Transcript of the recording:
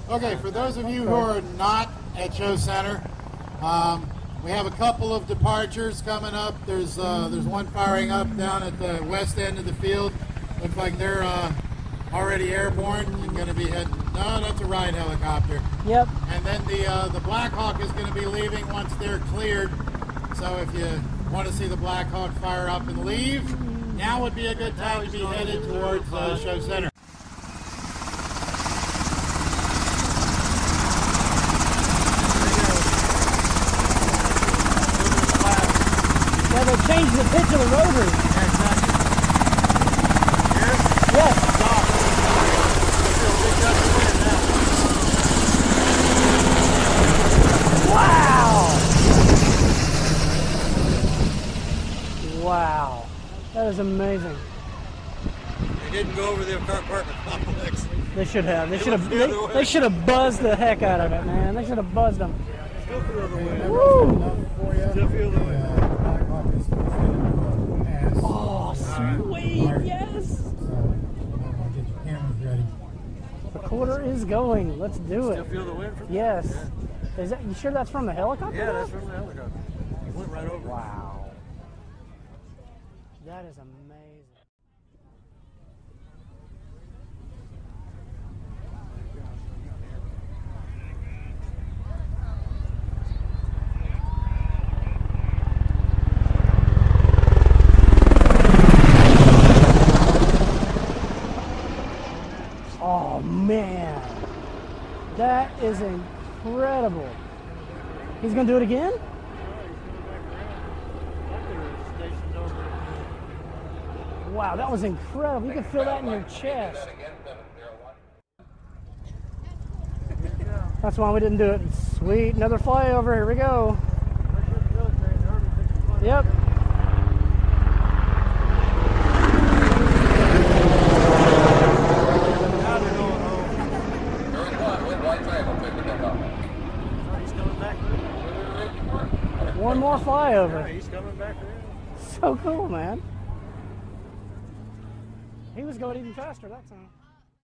Okay, for those of you who are not at Show Center, we have a couple of departures coming up. There's one firing up down at the west end of the field. Looks like they're already airborne and going to be heading. No, that's a ride helicopter. Yep. And then the Black Hawk is going to be leaving once they're cleared. So if you want to see the Black Hawk fire up and leave, now would be a good time to be headed towards Show Center. Yeah, they changed the pitch of the rotary. Yeah, exactly. Yes. Wow! Wow. That is amazing. They didn't go over the apartment complex. They should have. They should have buzzed the heck out of it, man. They should have buzzed them. Still feel the wind. Woo! Still feel the wind. Oh, sweet, yes! The quarter is going. Let's do Still it. feel the wind from Yes. Is that? You sure that's from the helicopter? Yeah, that's from the helicopter. It went right over. Wow. That is amazing. Oh man, that is incredible. He's gonna do it again? Wow, that was incredible. You can feel that in your chest. That's why we didn't do it. Sweet, another flyover. Here we go. Yep. One more flyover. He's coming back there. So cool, man. He was going even faster that time.